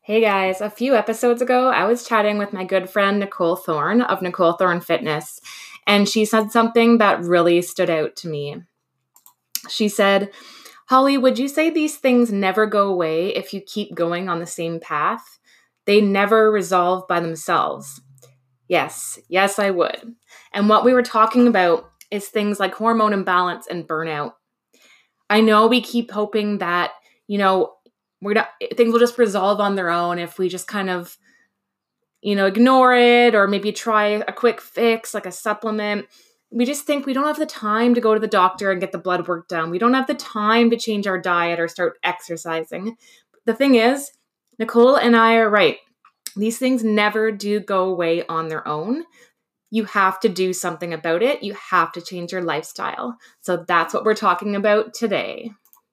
Hey guys, a few episodes ago, I was chatting with my good friend Nicole Thorne of Nicole Thorne Fitness, and she said something that really stood out to me. She said, Holly, would you say these things never go away if you keep going on the same path? They never resolve by themselves. Yes, I would. And what we were talking about is things like hormone imbalance and burnout. I know we keep hoping that, you know, we're not, things will just resolve on their own if we just kind of ignore it or maybe try a quick fix like a supplement. We just think we don't have the time to go to the doctor and get the blood work done. We don't have the time to change our diet or start exercising. The thing is, Nicole and I are right. These things never do go away on their own. You have to do something about it. You have to change your lifestyle. So that's what we're talking about today.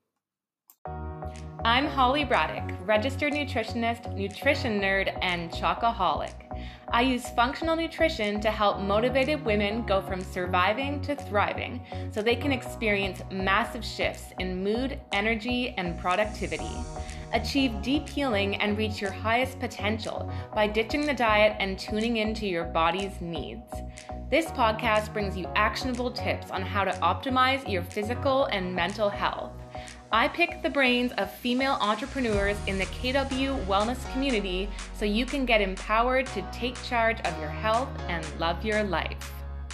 I'm Holly Braddock, registered nutritionist, nutrition nerd, and chocoholic. I use functional nutrition to help motivated women go from surviving to thriving so they can experience massive shifts in mood, energy, and productivity. Achieve deep healing and reach your highest potential by ditching the diet and tuning into your body's needs. This podcast brings you actionable tips on how to optimize your physical and mental health. I pick the brains of female entrepreneurs in the KW wellness community so you can get empowered to take charge of your health and love your life.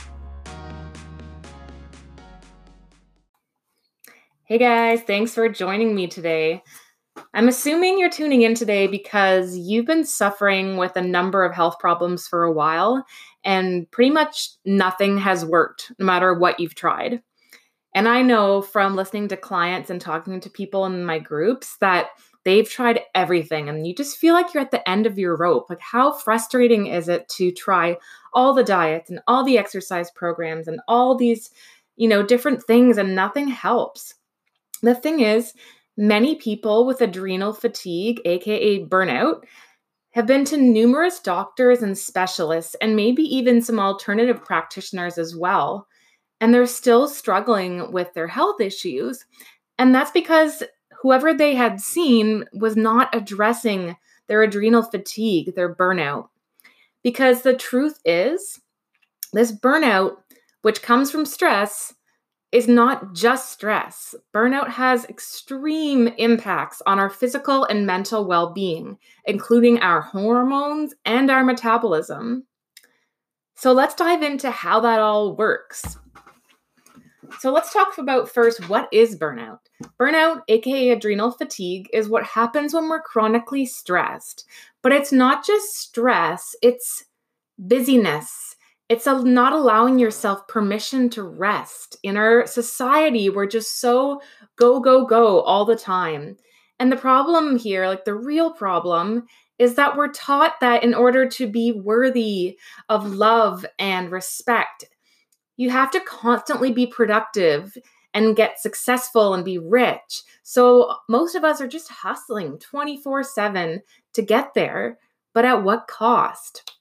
Hey guys, thanks for joining me today. I'm assuming you're tuning in today because you've been suffering with a number of health problems for a while, and pretty much nothing has worked, no matter what you've tried. And I know from listening to clients and talking to people in my groups that they've tried everything and you just feel like you're at the end of your rope. Like, how frustrating is it to try all the diets and all the exercise programs and all these, different things and nothing helps? The thing is, many people with adrenal fatigue, aka burnout, have been to numerous doctors and specialists and maybe even some alternative practitioners as well. And they're still struggling with their health issues. And that's because whoever they had seen was not addressing their adrenal fatigue, their burnout. Because the truth is, this burnout, which comes from stress, is not just stress. Burnout has extreme impacts on our physical and mental well-being, including our hormones and our metabolism. So let's dive into how that all works. So let's talk about first, what is burnout? Burnout, aka adrenal fatigue, is what happens when we're chronically stressed. But it's not just stress, it's busyness. It's not allowing yourself permission to rest. In our society, we're just so go, go, go all the time. And the problem here, like the real problem, is that we're taught that in order to be worthy of love and respect, you have to constantly be productive and get successful and be rich. So most of us are just hustling 24/7 to get there, but at what cost?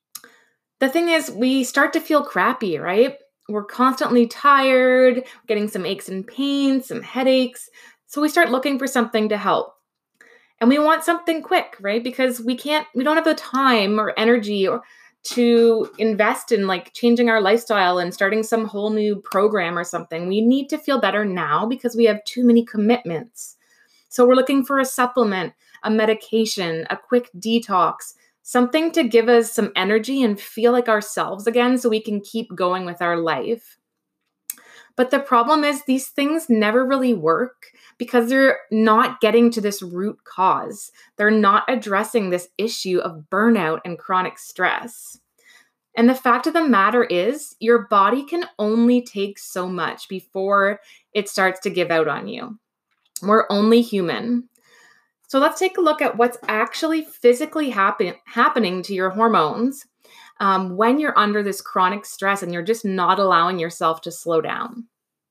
The thing is, we start to feel crappy, right? We're constantly tired, getting some aches and pains, some headaches. So we start looking for something to help. And we want something quick, right? Because we don't have the time or energy or to invest in like changing our lifestyle and starting some whole new program or something. We need to feel better now because we have too many commitments. So we're looking for a supplement, a medication, a quick detox, something to give us some energy and feel like ourselves again so we can keep going with our life. But the problem is these things never really work because they're not getting to this root cause. They're not addressing this issue of burnout and chronic stress. And the fact of the matter is, your body can only take so much before it starts to give out on you. We're only human. So let's take a look at what's actually physically happening to your hormones when you're under this chronic stress and you're just not allowing yourself to slow down.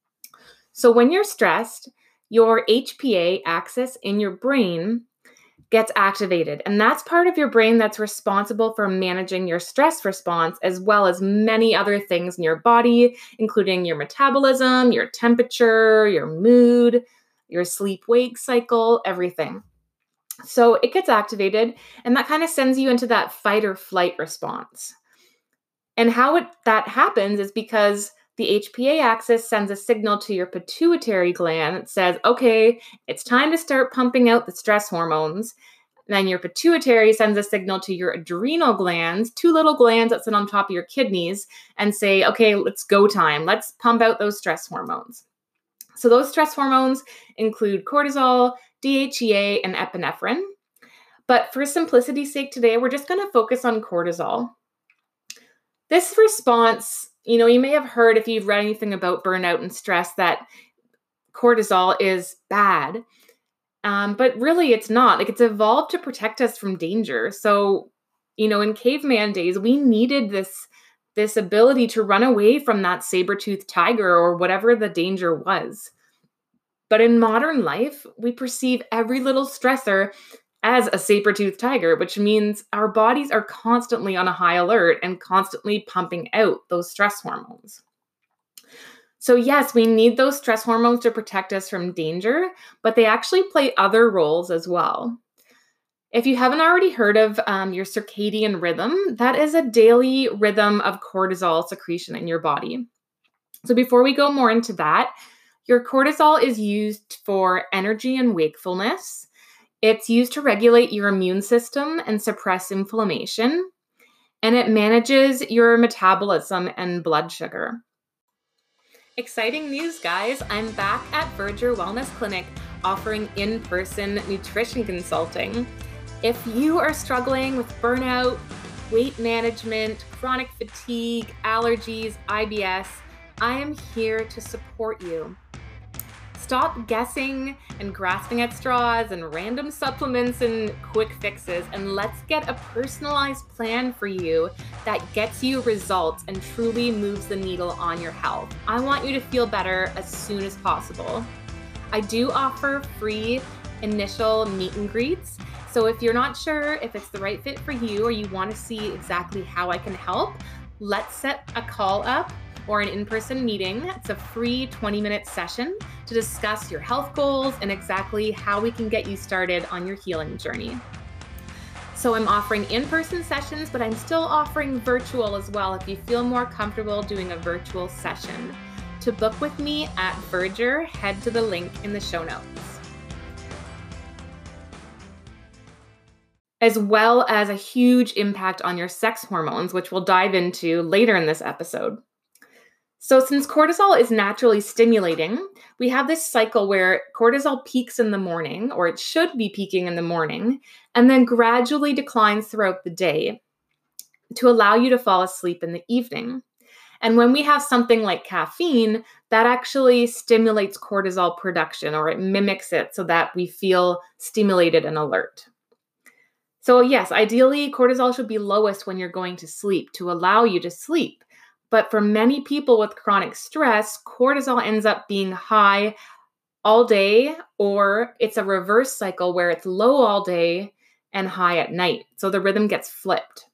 So when you're stressed, your HPA axis in your brain gets activated. And that's part of your brain that's responsible for managing your stress response, as well as many other things in your body, including your metabolism, your temperature, your mood, your sleep-wake cycle, everything. So it gets activated, and that kind of sends you into that fight or flight response. And that happens is because the HPA axis sends a signal to your pituitary gland that says, okay, it's time to start pumping out the stress hormones. Then your pituitary sends a signal to your adrenal glands, two little glands that sit on top of your kidneys, and say, okay, let's go time. Let's pump out those stress hormones. So those stress hormones include cortisol, DHEA, and epinephrine. But for simplicity's sake today, we're just going to focus on cortisol. This response, you may have heard if you've read anything about burnout and stress that cortisol is bad. But really it's not. Like, it's evolved to protect us from danger. So, in caveman days, we needed this ability to run away from that saber-toothed tiger or whatever the danger was. But in modern life, we perceive every little stressor as a saber-toothed tiger, which means our bodies are constantly on a high alert and constantly pumping out those stress hormones. So yes, we need those stress hormones to protect us from danger, but they actually play other roles as well. If you haven't already heard of your circadian rhythm, that is a daily rhythm of cortisol secretion in your body. So before we go more into that, your cortisol is used for energy and wakefulness. It's used to regulate your immune system and suppress inflammation, and it manages your metabolism and blood sugar. Exciting news, guys! I'm back at Verger Wellness Clinic offering in-person nutrition consulting. If you are struggling with burnout, weight management, chronic fatigue, allergies, IBS, I am here to support you. Stop guessing and grasping at straws and random supplements and quick fixes, and let's get a personalized plan for you that gets you results and truly moves the needle on your health. I want you to feel better as soon as possible. I do offer free initial meet and greets, so if you're not sure if it's the right fit for you or you want to see exactly how I can help, let's set a call up or an in-person meeting. It's a free 20-minute session to discuss your health goals and exactly how we can get you started on your healing journey. So I'm offering in-person sessions, but I'm still offering virtual as well if you feel more comfortable doing a virtual session. To book with me at Verger, head to the link in the show notes. As well as a huge impact on your sex hormones, which we'll dive into later in this episode. So since cortisol is naturally stimulating, we have this cycle where cortisol peaks in the morning, or it should be peaking in the morning, and then gradually declines throughout the day to allow you to fall asleep in the evening. And when we have something like caffeine, that actually stimulates cortisol production, or it mimics it so that we feel stimulated and alert. So yes, ideally, cortisol should be lowest when you're going to sleep to allow you to sleep. But for many people with chronic stress, cortisol ends up being high all day, or it's a reverse cycle where it's low all day and high at night. So the rhythm gets flipped.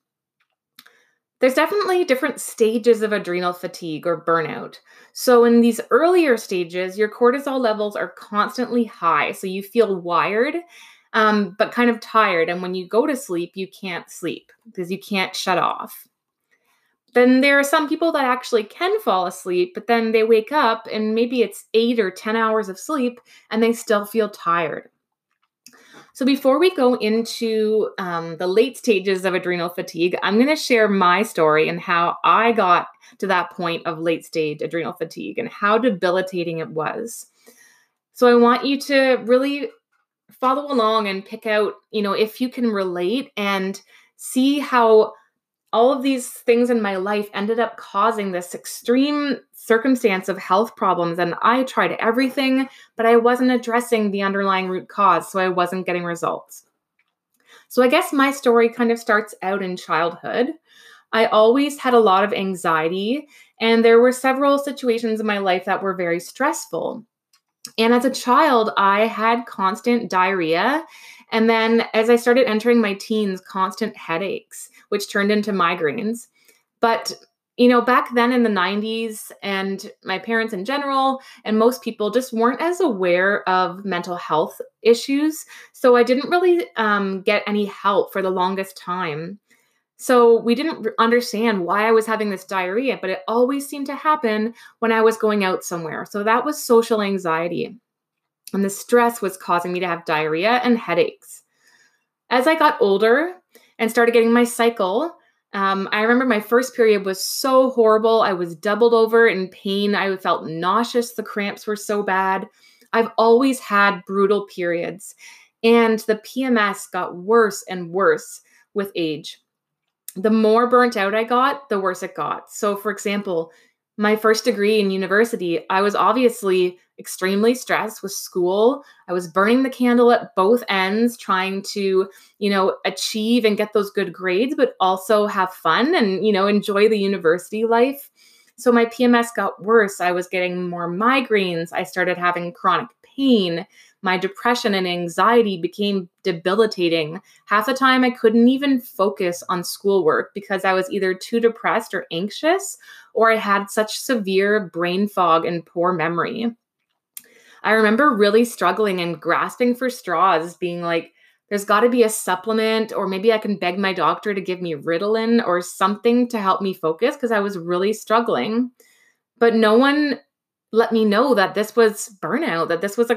There's definitely different stages of adrenal fatigue or burnout. So in these earlier stages, your cortisol levels are constantly high. So you feel wired, but kind of tired. And when you go to sleep, you can't sleep because you can't shut off. Then there are some people that actually can fall asleep, but then they wake up and maybe it's 8 or 10 hours of sleep and they still feel tired. So before we go into the late stages of adrenal fatigue, I'm going to share my story and how I got to that point of late stage adrenal fatigue and how debilitating it was. So I want you to really follow along and pick out, if you can relate and see how all of these things in my life ended up causing this extreme circumstance of health problems. And I tried everything, but I wasn't addressing the underlying root cause, so I wasn't getting results. So I guess my story kind of starts out in childhood. I always had a lot of anxiety, and there were several situations in my life that were very stressful. And as a child, I had constant diarrhea. And then as I started entering my teens, constant headaches, which turned into migraines. But Back then in the 90s, and my parents in general, and most people just weren't as aware of mental health issues. So I didn't really get any help for the longest time. So we didn't understand why I was having this diarrhea, but it always seemed to happen when I was going out somewhere. So that was social anxiety. And the stress was causing me to have diarrhea and headaches. As I got older and started getting my cycle, I remember my first period was so horrible. I was doubled over in pain. I felt nauseous. The cramps were so bad. I've always had brutal periods, and the PMS got worse and worse with age. The more burnt out I got, the worse it got. So, for example, my first degree in university, I was obviously extremely stressed with school. I was burning the candle at both ends, trying to, achieve and get those good grades, but also have fun and, enjoy the university life. So my PMS got worse. I was getting more migraines. I started having chronic pain. My depression and anxiety became debilitating. Half the time, I couldn't even focus on schoolwork because I was either too depressed or anxious, or I had such severe brain fog and poor memory. I remember really struggling and grasping for straws, being like, there's got to be a supplement, or maybe I can beg my doctor to give me Ritalin or something to help me focus because I was really struggling. But no one let me know that this was burnout, that this was a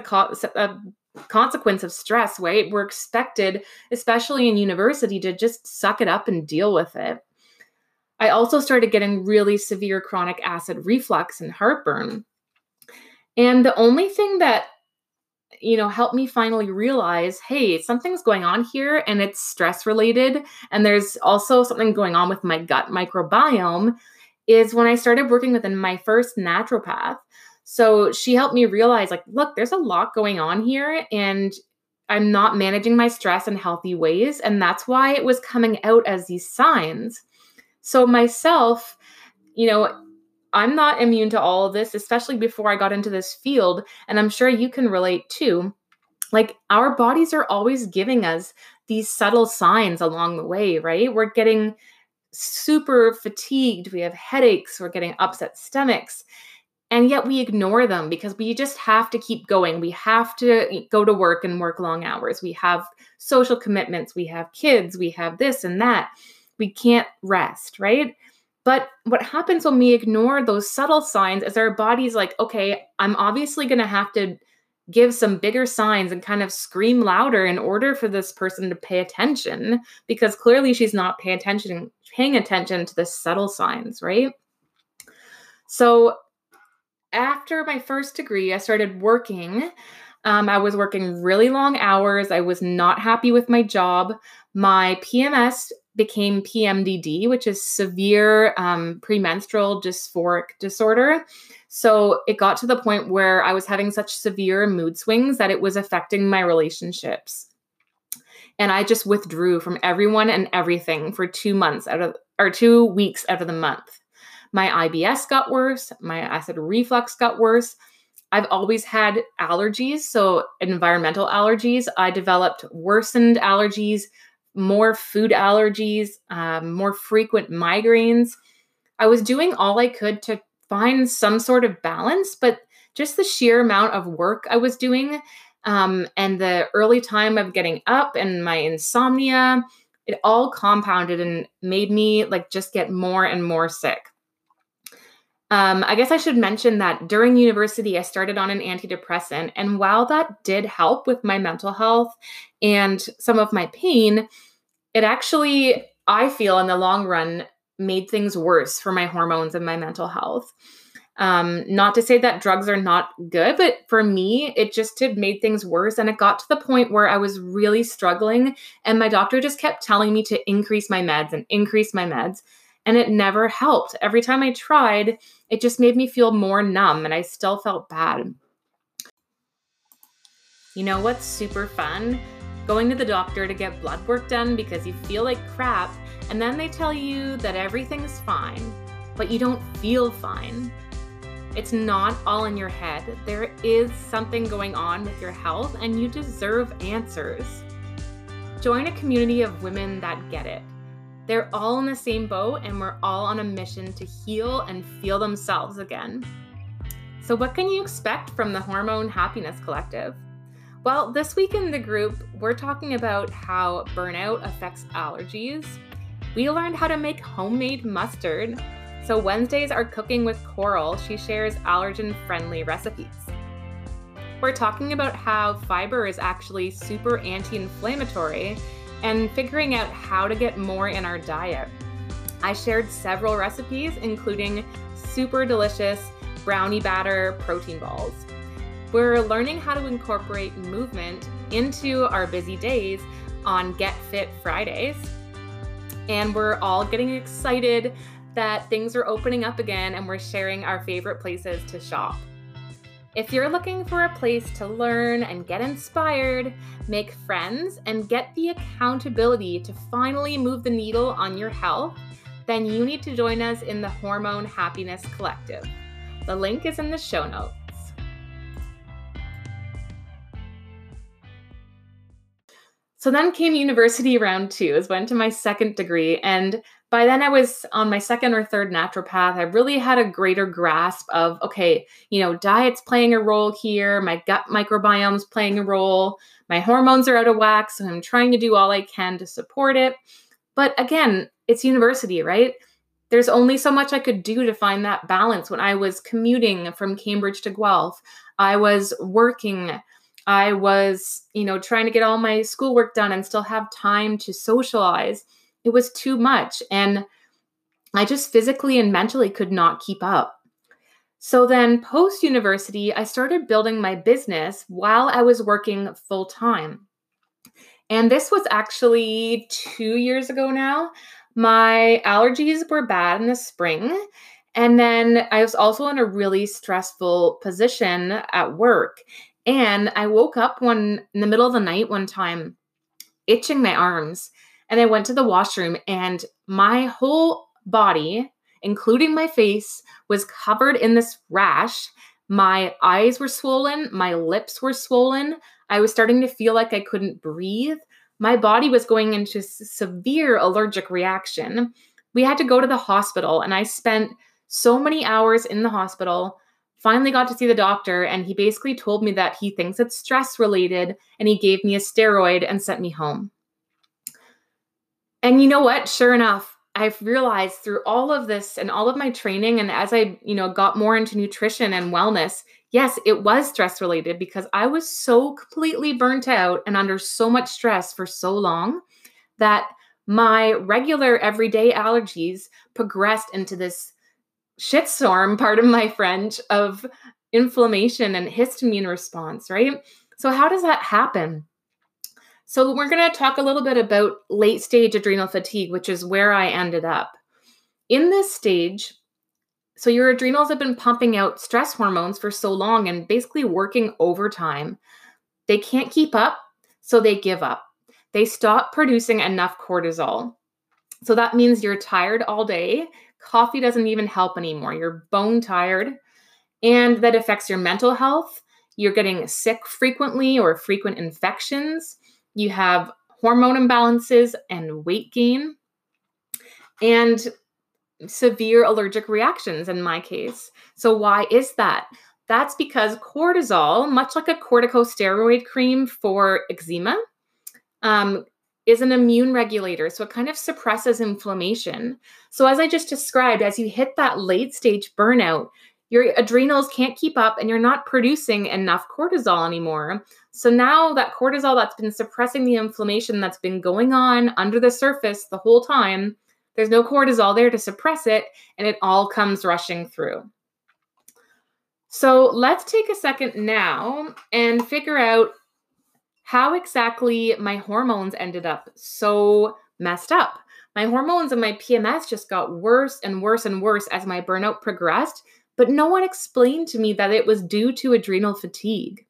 consequence of stress, right? We're expected, especially in university, to just suck it up and deal with it. I also started getting really severe chronic acid reflux and heartburn. And the only thing that, helped me finally realize, hey, something's going on here and it's stress related. And there's also something going on with my gut microbiome is when I started working with my first naturopath. So she helped me realize, like, look, there's a lot going on here and I'm not managing my stress in healthy ways. And that's why it was coming out as these signs. So myself, I'm not immune to all of this, especially before I got into this field. And I'm sure you can relate too. Like, our bodies are always giving us these subtle signs along the way, right? We're getting super fatigued. We have headaches. We're getting upset stomachs. And yet we ignore them because we just have to keep going. We have to go to work and work long hours. We have social commitments. We have kids. We have this and that. We can't rest, right? But what happens when we ignore those subtle signs is our body's like, okay, I'm obviously going to have to give some bigger signs and kind of scream louder in order for this person to pay attention, because clearly she's not paying attention to the subtle signs, right? So after my first degree, I started working. I was working really long hours. I was not happy with my job. My PMS became PMDD, which is severe premenstrual dysphoric disorder. So it got to the point where I was having such severe mood swings that it was affecting my relationships. And I just withdrew from everyone and everything for 2 weeks out of the month. My IBS got worse. My acid reflux got worse. I've always had allergies, so environmental allergies. I developed worsened allergies, more food allergies, more frequent migraines. I was doing all I could to find some sort of balance, but just the sheer amount of work I was doing and the early time of getting up and my insomnia, it all compounded and made me just get more and more sick. I guess I should mention that during university, I started on an antidepressant. And while that did help with my mental health and some of my pain, it actually, I feel in the long run, made things worse for my hormones and my mental health. Not to say that drugs are not good, but for me, it just did made things worse. And it got to the point where I was really struggling. And my doctor just kept telling me to increase my meds and increase my meds. And it never helped. Every time I tried, it just made me feel more numb and I still felt bad. You know what's super fun? Going to the doctor to get blood work done because you feel like crap, and then they tell you that everything's fine, but you don't feel fine. It's not all in your head. There is something going on with your health, and you deserve answers. Join a community of women that get it. They're all in the same boat, and we're all on a mission to heal and feel themselves again. So what can you expect from the Hormone Happiness Collective? Well, this week in the group, we're talking about how burnout affects allergies. We learned how to make homemade mustard. So Wednesdays are cooking with Coral. She shares allergen-friendly recipes. We're talking about how fiber is actually super anti-inflammatory and figuring out how to get more in our diet. I shared several recipes, including super delicious brownie batter protein balls. We're learning how to incorporate movement into our busy days on Get Fit Fridays. And we're all getting excited that things are opening up again, and we're sharing our favorite places to shop. If you're looking for a place to learn and get inspired, make friends, and get the accountability to finally move the needle on your health, then you need to join us in the Hormone Happiness Collective. The link is in the show notes. So then came university round 2. I went to my second degree, and by then I was on my second or third naturopath. I really had a greater grasp of, okay, diet's playing a role here, my gut microbiome's playing a role, my hormones are out of whack, so I'm trying to do all I can to support it. But again, it's university, right? There's only so much I could do to find that balance when I was commuting from Cambridge to Guelph. I was working. I was, trying to get all my schoolwork done and still have time to socialize. It was too much. And I just physically and mentally could not keep up. So then post-university, I started building my business while I was working full-time. And this was actually 2 years ago now. My allergies were bad in the spring. And then I was also in a really stressful position at work. And I woke up in the middle of the night one time, itching my arms. And I went to the washroom, and my whole body, including my face, was covered in this rash. My eyes were swollen. My lips were swollen. I was starting to feel like I couldn't breathe. My body was going into severe allergic reaction. We had to go to the hospital, and I spent so many hours in the hospital. Finally got to see the doctor, and he basically told me that he thinks it's stress related, and he gave me a steroid and sent me home. And you know what? Sure enough, I've realized through all of this and all of my training, and as I, got more into nutrition and wellness, yes, it was stress related because I was so completely burnt out and under so much stress for so long that my regular everyday allergies progressed into this shitstorm, pardon my French, of inflammation and histamine response, right? So how does that happen? So we're going to talk a little bit about late stage adrenal fatigue, which is where I ended up. In this stage, so your adrenals have been pumping out stress hormones for so long and basically working overtime. They can't keep up, so they give up. They stop producing enough cortisol. So that means you're tired all day. Coffee doesn't even help anymore. You're bone tired, and that affects your mental health. You're getting sick frequently or frequent infections. You have hormone imbalances and weight gain and severe allergic reactions in my case. So why is that? That's because cortisol, much like a corticosteroid cream for eczema, is an immune regulator. So it kind of suppresses inflammation. So as I just described, as you hit that late stage burnout, your adrenals can't keep up and you're not producing enough cortisol anymore. So now that cortisol that's been suppressing the inflammation that's been going on under the surface the whole time, there's no cortisol there to suppress it, and it all comes rushing through. So let's take a second now and figure out how exactly my hormones ended up so messed up. My hormones and my PMS just got worse and worse and worse as my burnout progressed, but no one explained to me that it was due to adrenal fatigue.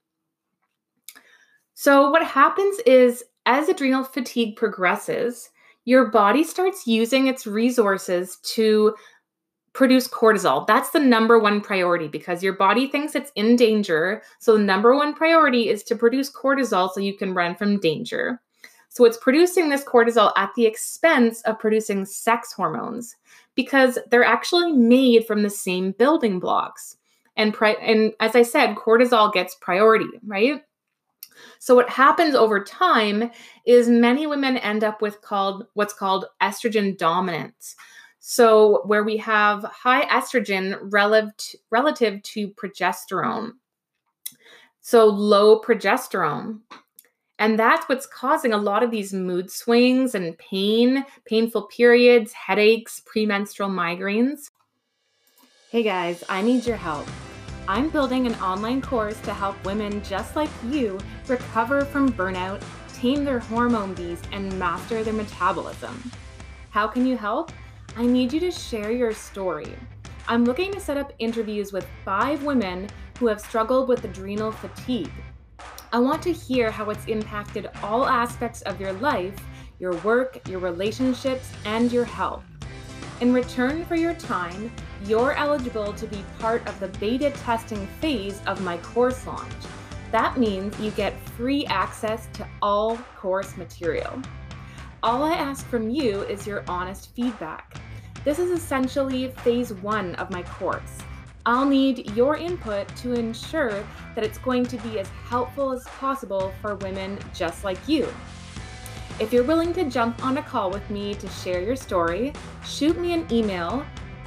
So what happens is, as adrenal fatigue progresses, your body starts using its resources to produce cortisol. That's the number one priority because your body thinks it's in danger. So the number one priority is to produce cortisol so you can run from danger. So it's producing this cortisol at the expense of producing sex hormones because they're actually made from the same building blocks. And as I said, cortisol gets priority, right? So what happens over time is many women end up with what's called estrogen dominance. So where we have high estrogen relative to progesterone. So low progesterone. And that's what's causing a lot of these mood swings and painful periods, headaches, premenstrual migraines. Hey guys, I need your help. I'm building an online course to help women just like you recover from burnout, tame their hormone beast, and master their metabolism. How can you help? I need you to share your story. I'm looking to set up interviews with 5 women who have struggled with adrenal fatigue. I want to hear how it's impacted all aspects of your life, your work, your relationships, and your health. In return for your time, you're eligible to be part of the beta testing phase of my course launch. That means you get free access to all course material. All I ask from you is your honest feedback. This is essentially phase 1 of my course. I'll need your input to ensure that it's going to be as helpful as possible for women just like you. If you're willing to jump on a call with me to share your story, shoot me an email,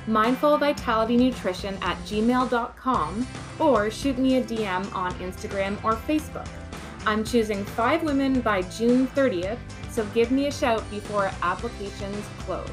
mindfulvitalitynutrition@gmail.com, or shoot me a DM on Instagram or Facebook. I'm choosing 5 women by June 30th, so give me a shout before applications close.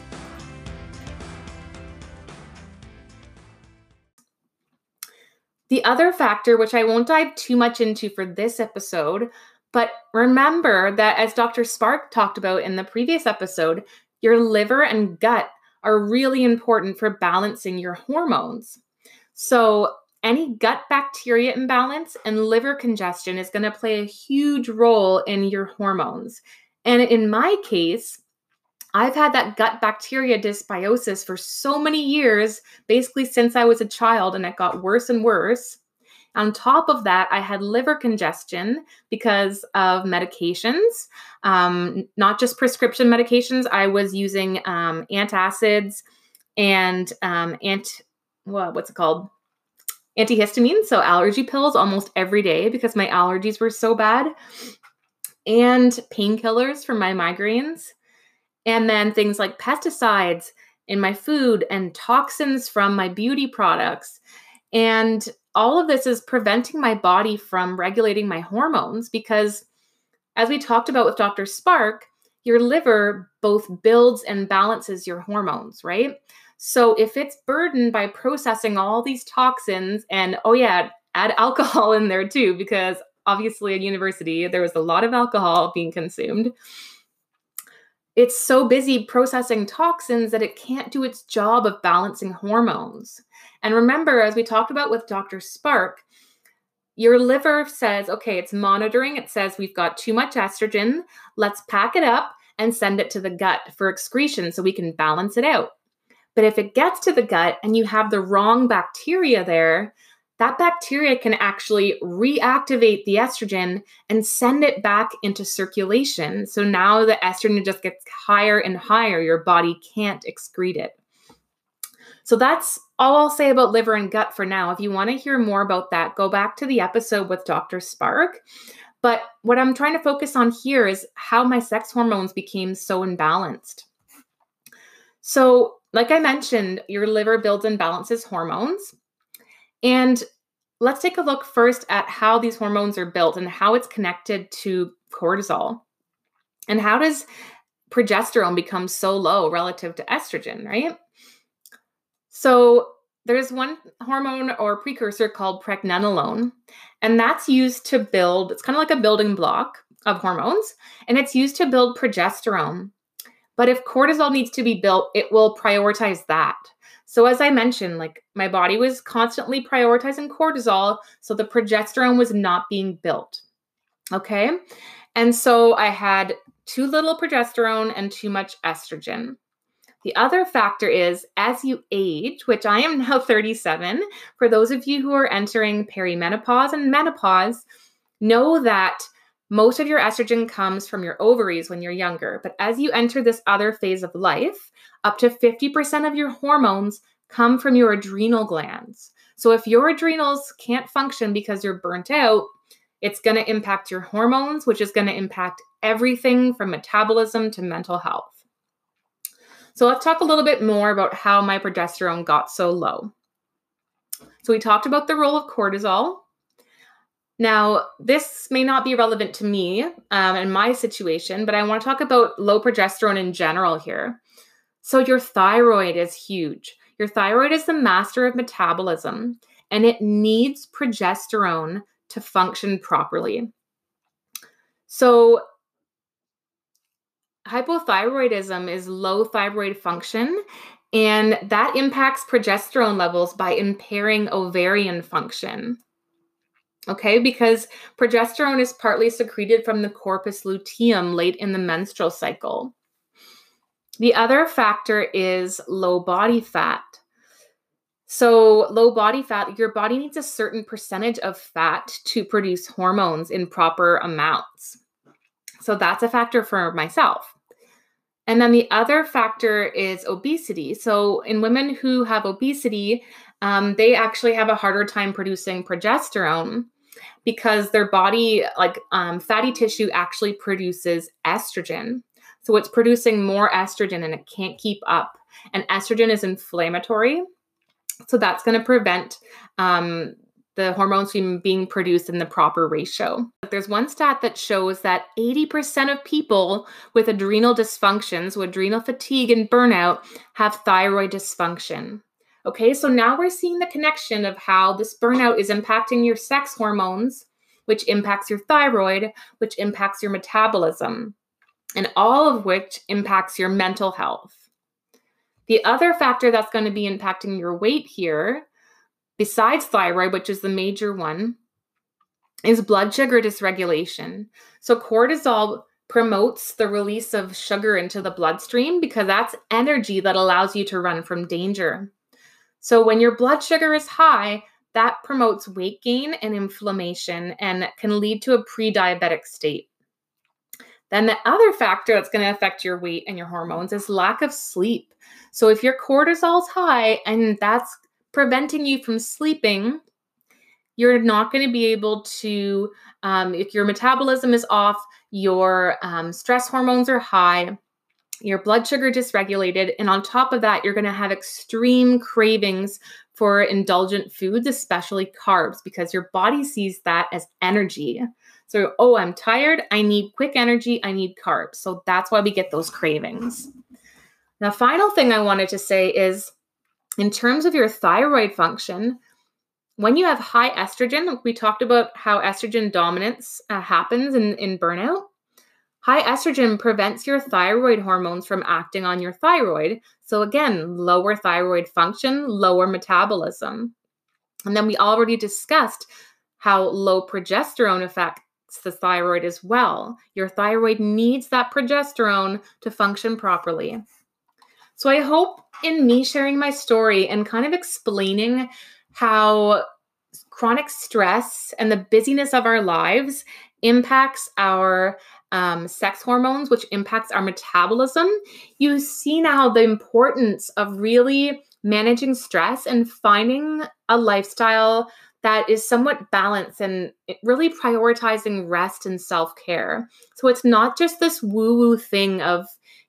The other factor, which I won't dive too much into for this episode, but remember that as Dr. Spark talked about in the previous episode, your liver and gut are really important for balancing your hormones. So any gut bacteria imbalance and liver congestion is going to play a huge role in your hormones. And in my case, I've had that gut bacteria dysbiosis for so many years, basically since I was a child, and it got worse and worse. On top of that, I had liver congestion because of medications, not just prescription medications. I was using antacids and antihistamines, so allergy pills almost every day because my allergies were so bad, and painkillers for my migraines. And then things like pesticides in my food and toxins from my beauty products. And all of this is preventing my body from regulating my hormones because, as we talked about with Dr. Spark, your liver both builds and balances your hormones, right? So if it's burdened by processing all these toxins and, add alcohol in there too, because obviously at university, there was a lot of alcohol being consumed. It's so busy processing toxins that it can't do its job of balancing hormones. And remember, as we talked about with Dr. Spark, your liver says, okay, it's monitoring. It says we've got too much estrogen. Let's pack it up and send it to the gut for excretion so we can balance it out. But if it gets to the gut and you have the wrong bacteria there, that bacteria can actually reactivate the estrogen and send it back into circulation. So now the estrogen just gets higher and higher. Your body can't excrete it. So that's all I'll say about liver and gut for now. If you want to hear more about that, go back to the episode with Dr. Spark. But what I'm trying to focus on here is how my sex hormones became so imbalanced. So, like I mentioned, your liver builds and balances hormones. And let's take a look first at how these hormones are built and how it's connected to cortisol. And how does progesterone become so low relative to estrogen, right? So there's one hormone or precursor called pregnenolone, and that's used to build, it's kind of like a building block of hormones, and it's used to build progesterone. But if cortisol needs to be built, it will prioritize that. So as I mentioned, like my body was constantly prioritizing cortisol, so the progesterone was not being built. Okay. And so I had too little progesterone and too much estrogen. The other factor is as you age, which I am now 37, for those of you who are entering perimenopause and menopause, know that Most of your estrogen comes from your ovaries when you're younger, but as you enter this other phase of life, up to 50% of your hormones come from your adrenal glands. So if your adrenals can't function because you're burnt out, it's going to impact your hormones, which is going to impact everything from metabolism to mental health. So let's talk a little bit more about how my progesterone got so low. So we talked about the role of cortisol. Now, this may not be relevant to me in my situation, but I want to talk about low progesterone in general here. So your thyroid is huge. Your thyroid is the master of metabolism, and it needs progesterone to function properly. So hypothyroidism is low thyroid function, and that impacts progesterone levels by impairing ovarian function. Okay, because progesterone is partly secreted from the corpus luteum late in the menstrual cycle. The other factor is low body fat. So low body fat, your body needs a certain percentage of fat to produce hormones in proper amounts. So that's a factor for myself. And then the other factor is obesity. So in women who have obesity, they actually have a harder time producing progesterone because their body, fatty tissue, actually produces estrogen. So it's producing more estrogen and it can't keep up. And estrogen is inflammatory. So that's going to prevent the hormones from being produced in the proper ratio. There's one stat that shows that 80% of people with adrenal dysfunction, so adrenal fatigue and burnout, have thyroid dysfunction. Okay, so now we're seeing the connection of how this burnout is impacting your sex hormones, which impacts your thyroid, which impacts your metabolism, and all of which impacts your mental health. The other factor that's going to be impacting your weight here, besides thyroid, which is the major one, is blood sugar dysregulation. So cortisol promotes the release of sugar into the bloodstream because that's energy that allows you to run from danger. So when your blood sugar is high, that promotes weight gain and inflammation and can lead to a pre-diabetic state. Then the other factor that's going to affect your weight and your hormones is lack of sleep. So if your cortisol is high and that's preventing you from sleeping, you're not going to be able to, if your metabolism is off, your stress hormones are high, your blood sugar dysregulated, and on top of that, you're going to have extreme cravings for indulgent foods, especially carbs, because your body sees that as energy. So, I'm tired, I need quick energy, I need carbs. So that's why we get those cravings. The final thing I wanted to say is, in terms of your thyroid function, when you have high estrogen, we talked about how estrogen dominance happens in burnout. High estrogen prevents your thyroid hormones from acting on your thyroid. So again, lower thyroid function, lower metabolism. And then we already discussed how low progesterone affects the thyroid as well. Your thyroid needs that progesterone to function properly. So I hope in me sharing my story and kind of explaining how chronic stress and the busyness of our lives impacts our sex hormones, which impacts our metabolism, you see now the importance of really managing stress and finding a lifestyle that is somewhat balanced and really prioritizing rest and self-care. So it's not just this woo-woo thing of,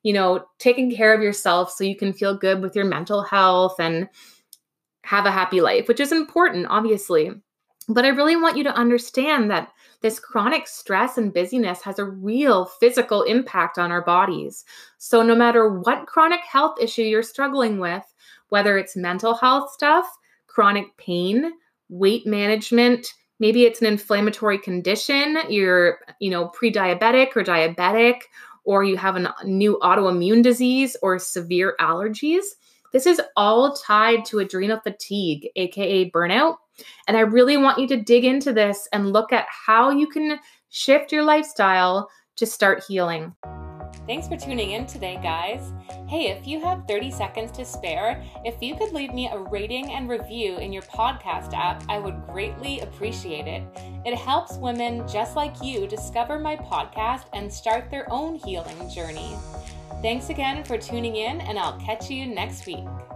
taking care of yourself so you can feel good with your mental health and have a happy life, which is important, obviously. But I really want you to understand that this chronic stress and busyness has a real physical impact on our bodies. So no matter what chronic health issue you're struggling with, whether it's mental health stuff, chronic pain, weight management, maybe it's an inflammatory condition, you're, pre-diabetic or diabetic, or you have a new autoimmune disease or severe allergies, this is all tied to adrenal fatigue, aka burnout. And I really want you to dig into this and look at how you can shift your lifestyle to start healing. Thanks for tuning in today, guys. Hey, if you have 30 seconds to spare, if you could leave me a rating and review in your podcast app, I would greatly appreciate it. It helps women just like you discover my podcast and start their own healing journey. Thanks again for tuning in, and I'll catch you next week.